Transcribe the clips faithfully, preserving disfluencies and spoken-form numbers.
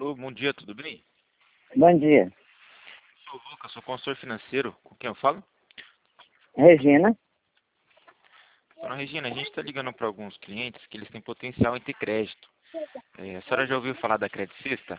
Alô, bom dia, tudo bem? Bom dia. Sou o Lucas, sou consultor financeiro. Com quem eu falo? Regina? Dona Regina, a gente está ligando para alguns clientes que eles têm potencial em ter crédito. É, a senhora já ouviu falar da Credit Sexta?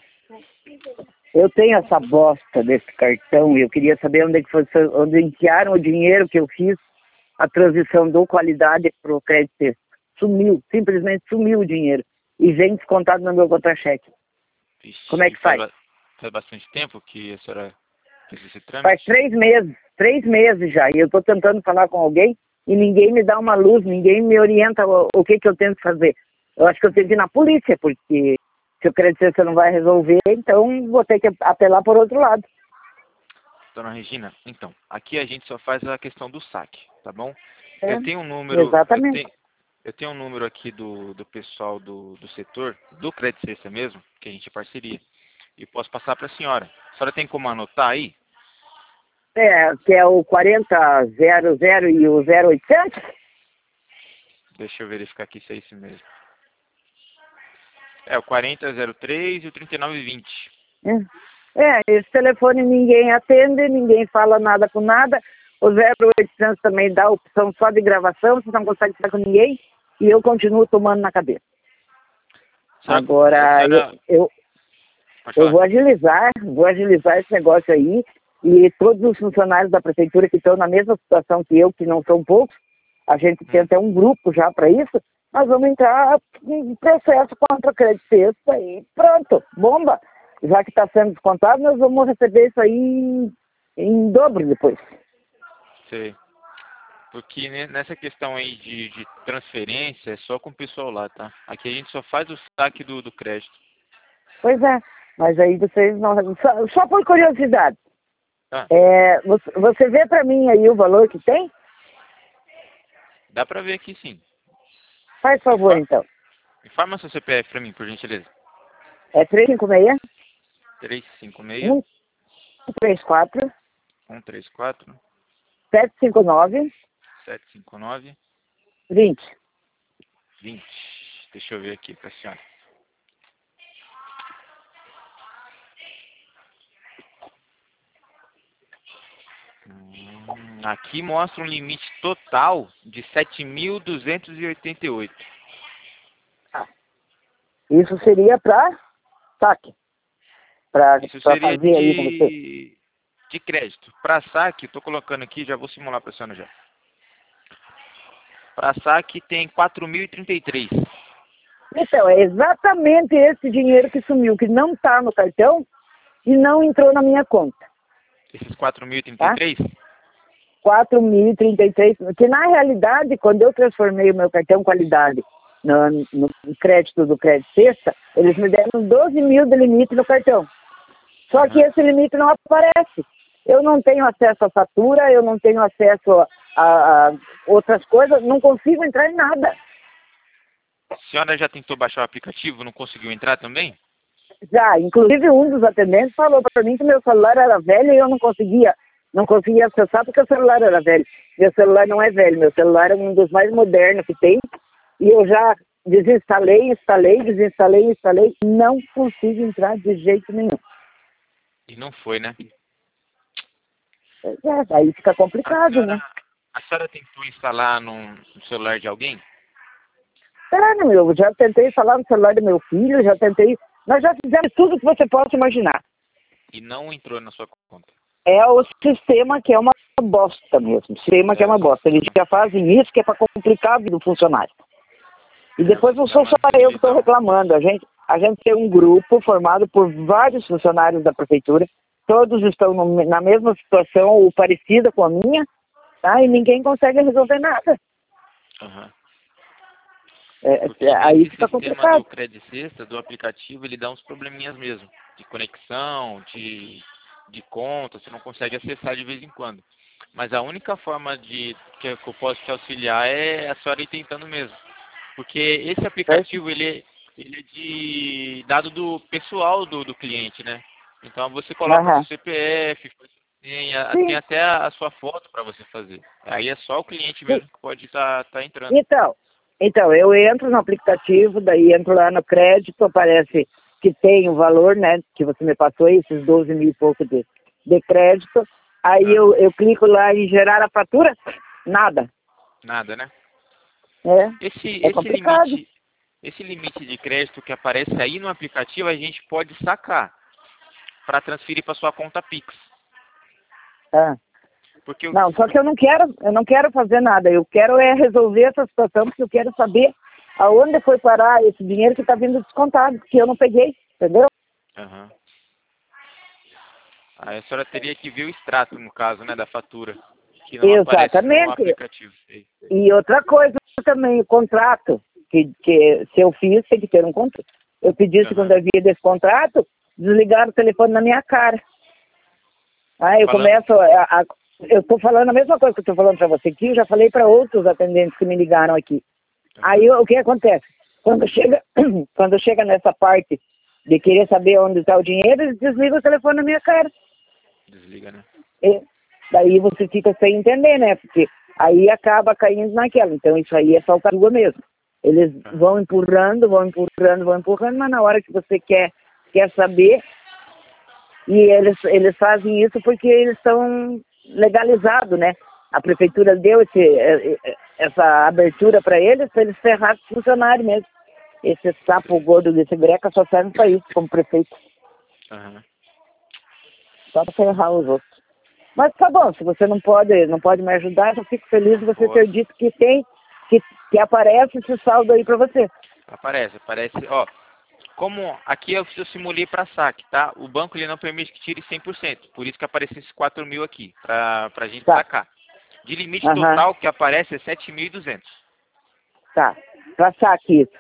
Eu tenho essa bosta desse cartão e eu queria saber onde, é que foi, onde enfiaram o dinheiro que eu fiz, a transição do qualidade para o crédito Sexta. Sumiu, simplesmente sumiu o dinheiro. E vem descontado no meu contra-cheque. Vixe, Como é que faz? faz? ba- Faz bastante tempo que a senhora fez esse Faz trâmite? três meses, três meses já. E eu estou tentando falar com alguém e ninguém me dá uma luz, ninguém me orienta o, o que, que eu tenho que fazer. Eu acho que eu tenho que ir na polícia, porque se o crédito Sexta não vai resolver, então vou ter que apelar por outro lado. Dona Regina, então, aqui a gente só faz a questão do saque, tá bom? É, Eu tenho um número, eu exatamente. tenho, eu tenho um número aqui do, do pessoal do, do setor, do Credit Sexta mesmo, que a gente é parceria. E posso passar para a senhora. A senhora tem como anotar aí? É, que é o quarenta zero zero e o zero oitocentos? Deixa eu verificar aqui se é esse mesmo. É o quarenta zero três e o trinta e nove vinte. É. é, esse telefone ninguém atende, ninguém fala nada com nada. O zero oitocentos também dá opção só de gravação, você não consegue falar com ninguém. E eu continuo tomando na cabeça. A senhora, a Agora, eu, senhora eu, pode eu falar. vou agilizar, vou agilizar esse negócio aí. E todos os funcionários da prefeitura que estão na mesma situação que eu, que não são poucos, a gente tem Hum. até um grupo já para isso, nós vamos entrar em processo contra o crédito Sexta e pronto, bomba. Já que está sendo descontado, nós vamos receber isso aí em, em dobro depois. Sei. Porque ne- nessa questão aí de, de transferência é só com o pessoal lá, tá? Aqui a gente só faz o saque do, do crédito. Pois é, mas aí vocês não... Só, só por curiosidade, Tá? é, você, você vê para mim aí o valor que tem? Dá pra ver aqui sim. Faz favor, Infa- então. Informa seu C P F pra mim, por gentileza. É três cinco seis, três cinco seis, um três quatro, um três quatro, sete cinco nove, sete cinco nove, vinte. vinte. Deixa eu ver aqui pra senhora. Hum, aqui mostra um limite total de sete mil duzentos e oitenta e oito. Isso seria para saque. Para Isso seria fazer aí com você. de, de crédito. Para saque, estou colocando aqui, já vou simular para a senhora já. Para saque tem quatro mil e trinta e três. Então, é exatamente esse dinheiro que sumiu, que não está no cartão e não entrou na minha conta. Esses quatro mil e trinta e Tá? três? quatro mil e trinta e três, que na realidade, quando eu transformei o meu cartão qualidade no, no crédito do crédito Sexta, eles me deram doze mil de limite no cartão. Só Uhum. que esse limite não aparece. Eu não tenho acesso à fatura, eu não tenho acesso a, a, a outras coisas, não consigo entrar em nada. A senhora já tentou baixar o aplicativo, não conseguiu entrar também? Já, inclusive um dos atendentes falou para mim que meu celular era velho e eu não conseguia, não conseguia acessar porque o celular era velho. Meu celular não é velho, meu celular é um dos mais modernos que tem e eu já desinstalei, instalei, desinstalei, instalei, não consigo entrar de jeito nenhum. E não foi, né? É, aí fica A complicado, senhora, né? a senhora tentou instalar no, no celular de alguém? Sério, eu já tentei falar no celular do meu filho, já tentei, nós já fizemos tudo que você possa imaginar. E não entrou na sua conta. É o sistema que é uma bosta mesmo, o sistema que é É, uma bosta. Eles já fazem isso que é para complicar a vida do funcionário. E é, depois não você dá sou uma só eu que estou revisão. reclamando. A gente, a gente tem um grupo formado por vários funcionários da prefeitura, todos estão no, na mesma situação ou parecida com a minha, tá? E ninguém consegue resolver nada. Aham. É, Porque é, aí nesse fica sistema do complicado. Credit Sexta, do aplicativo, ele dá uns probleminhas mesmo. De conexão, de, de conta, você não consegue acessar de vez em quando. Mas a única forma de que eu posso te auxiliar é a senhora ir tentando mesmo. Porque esse Certo? aplicativo, ele é, ele é de dado do pessoal do, do cliente, né? Então você coloca seu Aham. C P F, tem, a- tem Sim, até a, a sua foto para você fazer. Aí é só o cliente sim. mesmo que pode estar tá, tá entrando. Então, então, eu entro no aplicativo, daí entro lá no crédito, aparece que tem o valor, né, que você me passou aí, esses doze mil e pouco de, de crédito. Aí eu, eu clico lá em gerar a fatura, nada. Nada, né? É, Esse, é esse complicado. limite, esse limite de crédito que aparece aí no aplicativo, a gente pode sacar para transferir para sua conta Pix. Ah. Porque eu, Não, só que eu não quero, eu não quero fazer nada. Eu quero é resolver essa situação, porque eu quero saber aonde foi parar esse dinheiro que está vindo descontado, que eu não peguei, entendeu? Uhum. Aí a senhora teria que ver o extrato, no caso, né, da fatura, que não aparece no Exatamente. aplicativo. E outra coisa também, o contrato, que, que se eu fiz, tem que ter um contrato. Eu pedi a Uhum. segunda via desse contrato, desligaram o telefone na minha cara. Aí eu Falando... começo a, a eu estou falando a mesma coisa que eu estou falando para você aqui, eu já falei para outros atendentes que me ligaram aqui. Uhum. Aí o que acontece? Quando chega, quando chega nessa parte de querer saber onde está o dinheiro, eles desligam o telefone na minha cara. Desliga, né? E daí você fica sem entender, né? Porque aí acaba caindo naquela. Então isso aí é falcatrua mesmo. Eles Uhum. vão empurrando, vão empurrando, vão empurrando, mas na hora que você quer, quer saber, e eles, eles fazem isso porque eles estão legalizados, né? A prefeitura deu esse, essa abertura para eles, para eles ferrar os funcionários mesmo. Esse sapo gordo desse greca só serve para isso, como prefeito. Uhum. Só para ferrar os outros. Mas tá bom, se você não pode, não pode me ajudar, eu fico feliz de você ter Posso. dito que tem, que, que aparece esse saldo aí para você. Aparece, aparece. Ó, como aqui eu, eu simulei para saque, tá? O banco ele não permite que tire cem por cento. Por isso que aparece esses quatro mil aqui, para a gente Tá. sacar. De limite Aham. total que aparece é sete mil e duzentos. Tá. Pra saque isso.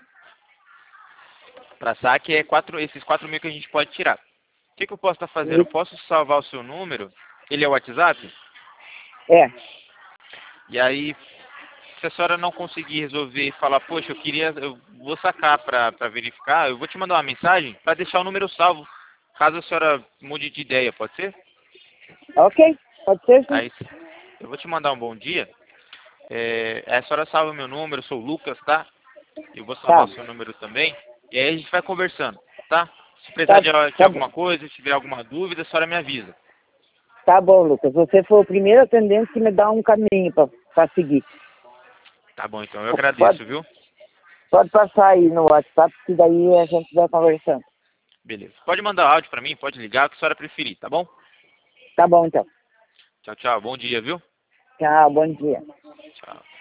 Para saque é quatro, esses quatro mil que a gente pode tirar. O que, que eu posso estar fazendo? Eu Isso. posso salvar o seu número, ele é o WhatsApp, É. e aí, se a senhora não conseguir resolver e falar, poxa, eu queria, eu vou sacar para verificar, eu vou te mandar uma mensagem para deixar o número salvo, caso a senhora mude de ideia, pode ser? Ok. Pode ser sim. Aí, eu vou te mandar um bom dia, é, a senhora salva o meu número, eu sou o Lucas, tá? Eu vou salvar Tá. o seu número também, e aí a gente vai conversando, tá? Se precisar Tá, de, de tá, alguma coisa, se tiver alguma dúvida, a senhora me avisa. tá bom, Lucas. Você foi o primeiro atendente que me dá um caminho para seguir. Tá bom, então, eu Pode, agradeço, viu? pode passar aí no WhatsApp, que daí a gente vai conversando. Beleza. Pode mandar áudio pra mim, pode ligar, o que a senhora preferir, tá bom? Tá bom, então. Tchau, tchau. Bom dia, viu? Tchau, bom dia. Tchau.